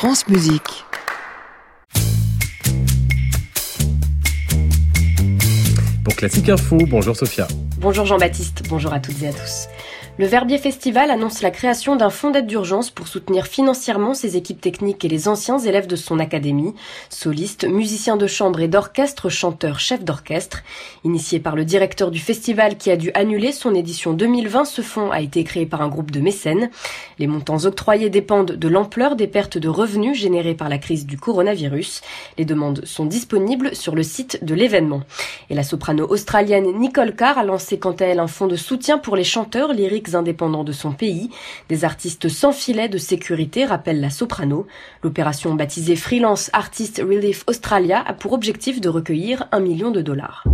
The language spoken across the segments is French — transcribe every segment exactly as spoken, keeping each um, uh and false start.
France Musique. Pour Classique Info, bonjour Sophia. Bonjour Jean-Baptiste, bonjour à toutes et à tous. Le Verbier Festival annonce la création d'un fonds d'aide d'urgence pour soutenir financièrement ses équipes techniques et les anciens élèves de son académie, solistes, musiciens de chambre et d'orchestre, chanteurs, chefs d'orchestre. Initié par le directeur du festival qui a dû annuler son édition deux mille vingt, ce fonds a été créé par un groupe de mécènes. Les montants octroyés dépendent de l'ampleur des pertes de revenus générées par la crise du coronavirus. Les demandes sont disponibles sur le site de l'événement. Et la soprano australienne Nicole Carr a lancé quant à elle un fonds de soutien pour les chanteurs lyriques indépendants de son pays. Des artistes sans filet de sécurité, rappelle la soprano. L'opération baptisée Freelance Artist Relief Australia a pour objectif de recueillir un million de dollars.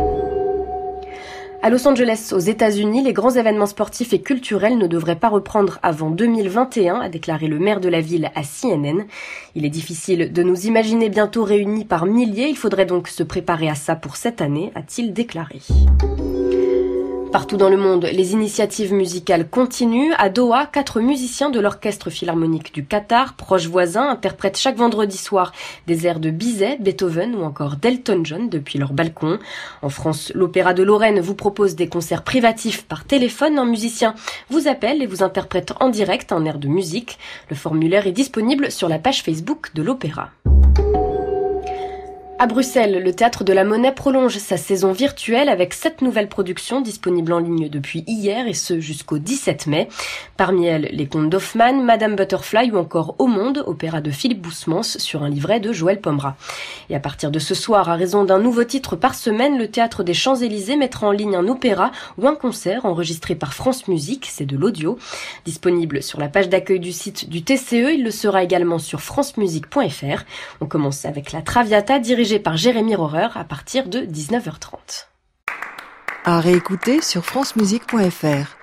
À Los Angeles, aux États-Unis, les grands événements sportifs et culturels ne devraient pas reprendre avant deux mille vingt et un, a déclaré le maire de la ville à C N N. Il est difficile de nous imaginer bientôt réunis par milliers, il faudrait donc se préparer à ça pour cette année, a-t-il déclaré. Partout dans le monde, les initiatives musicales continuent. À Doha, quatre musiciens de l'Orchestre Philharmonique du Qatar, proches voisins, interprètent chaque vendredi soir des airs de Bizet, Beethoven ou encore d'Elton John depuis leur balcon. En France, l'Opéra de Lorraine vous propose des concerts privatifs par téléphone. Un musicien vous appelle et vous interprète en direct un air de musique. Le formulaire est disponible sur la page Facebook de l'Opéra. À Bruxelles, le Théâtre de la Monnaie prolonge sa saison virtuelle avec sept nouvelles productions disponibles en ligne depuis hier et ce jusqu'au dix-sept mai. Parmi elles, Les Contes d'Hoffmann, Madame Butterfly ou encore Au Monde, opéra de Philippe Boussemans sur un livret de Joël Pomera. Et à partir de ce soir, à raison d'un nouveau titre par semaine, le Théâtre des Champs-Élysées mettra en ligne un opéra ou un concert enregistré par France Musique, c'est de l'audio. Disponible sur la page d'accueil du site du T C E, il le sera également sur francemusique point f r. On commence avec la Traviata dirigée par Jérémy Rohrer à partir de dix-neuf heures trente. À réécouter sur francemusique point f r.